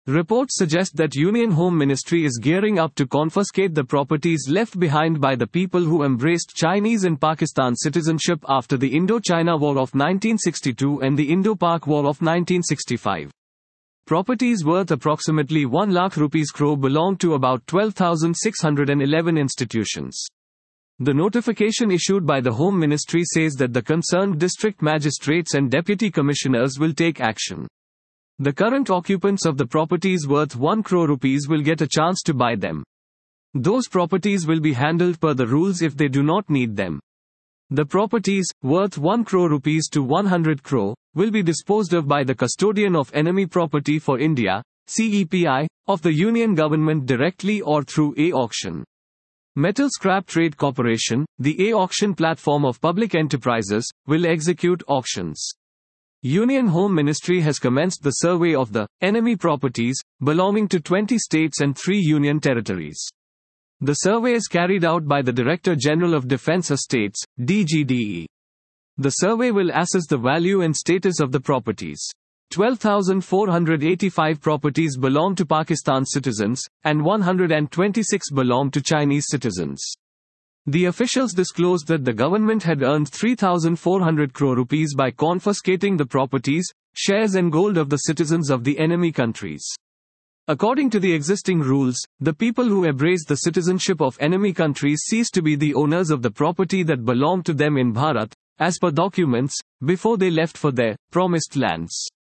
Reports suggest that Union Home Ministry is gearing up to confiscate the properties left behind by the people who embraced Chinese and Pakistan citizenship after the Indo-China War of 1962 and the Indo-Pak War of 1965. Properties worth approximately 1 lakh rupees crore belong to about 12,611 institutions. The notification issued by the Home Ministry says that the concerned district magistrates and deputy commissioners will take action. The current occupants of the properties worth 1 crore rupees will get a chance to buy them. Those properties will be handled per the rules if they do not need them. The properties, worth 1 crore rupees to 100 crore, will be disposed of by the Custodian of Enemy Property for India, CEPI, of the Union Government directly or through A-Auction. Metal Scrap Trade Corporation, the A-Auction platform of public enterprises, will execute auctions. Union Home Ministry has commenced the survey of the enemy properties belonging to 20 states and 3 union territories. The survey is carried out by the Director General of Defence Estates, DGDE. The survey will assess the value and status of the properties. 12,485 properties belong to Pakistan citizens, and 126 belong to Chinese citizens. The officials disclosed that the government had earned 3,400 crore rupees by confiscating the properties, shares and gold of the citizens of the enemy countries. According to the existing rules, the people who embrace the citizenship of enemy countries cease to be the owners of the property that belonged to them in Bharat, as per documents, before they left for their promised lands.